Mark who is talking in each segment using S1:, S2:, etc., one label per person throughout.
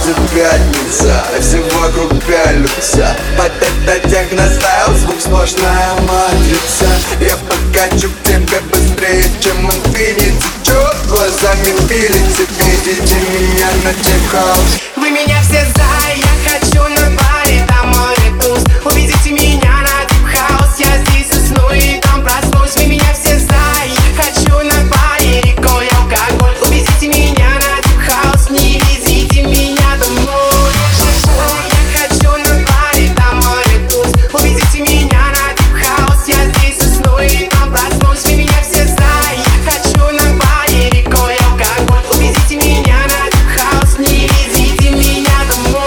S1: Приходит пятница, а все вокруг пялятся. Под это техностайл звук сплошная матрица. Я подкачу к тебе быстрее, чем Infinity. Чё глазами пилите, видите меня на техаус.
S2: Вы меня все за, я хочу на баре, там море туз. Увидите меня на дип-хаус, я здесь усну и там проснусь. Вы меня все за, я хочу на баре, рекой алкоголь. Увидите меня на дип-хаус, не везите меня домой. Я хочу на баре, там море туз. Увидите меня на дип-хаус, я здесь усну и там проснусь. Вы меня все за, я хочу на баре, рекой алкоголь. Увидите меня на дип-хаус, не везите меня домой.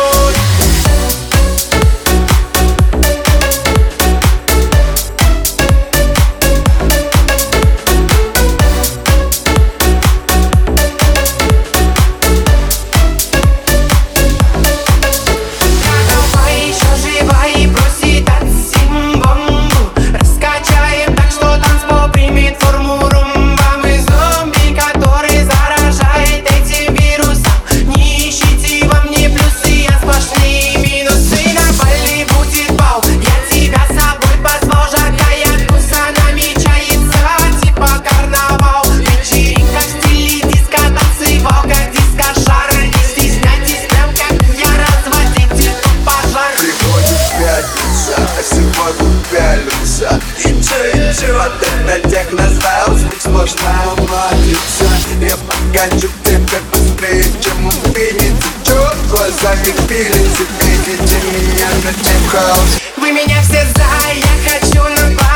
S2: Голова еще жива и просит от симбомбу. Раскачаем так, что танцпол примет форму румба. Мы зомби, который заражает этим вирусом. Не ищите во мне плюсы, я сплошные минусы. На Бали будет бал, я тебя с собой позвал. Жаркая туса намечается, типа карнавал. Вечеринка в стиле диско, танцевал как диско-шар. Не стесняйтесь, прям как я, разводите тут пожар.
S1: Приходит пятница, а все вокруг пялятся. И чё, вот это техностайл звук сплошная матрица. Я подкачу к тебе быстрее, чем Infinity. Чё глазами пилите, видите меня на техаус.
S2: Вы меня все за, я хочу на